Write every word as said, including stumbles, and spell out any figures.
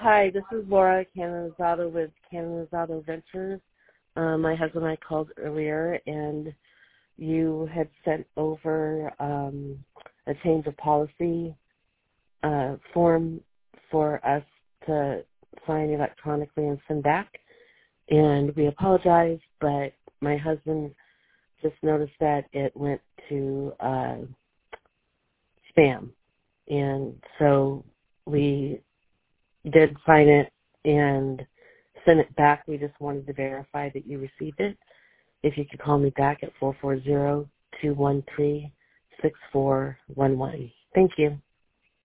Hi, this is Laura Canizzato with Canizzato Ventures. Um, my husband and I called earlier, and you had sent over um, a change of policy uh, form for us to sign electronically and send back. And we apologize, but my husband just noticed that it went to uh, spam. And so we did sign it and send it back. We just wanted to verify that you received it. If you could call me back at four four zero, two one three, six four one one. Thank you.